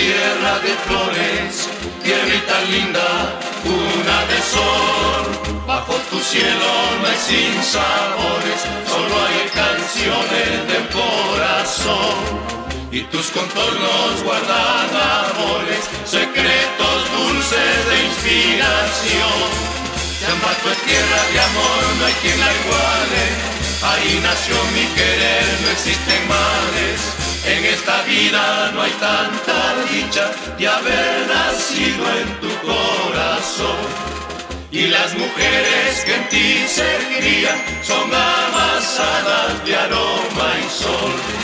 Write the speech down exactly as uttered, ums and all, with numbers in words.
tierra de flores, tierrita linda, cuna de sol. Bajo tu cielo no hay sinsabores, solo hay canciones del corazón. Y tus contornos guardan amores, secretos dulces de inspiración. Yambato es tierra de amor, no hay quien la iguale. Ahí nació mi querer, no existen males. En esta vida no hay tanta dicha de haber nacido en tu corazón. Y las mujeres que en ti se crían son amasadas de aroma y sol.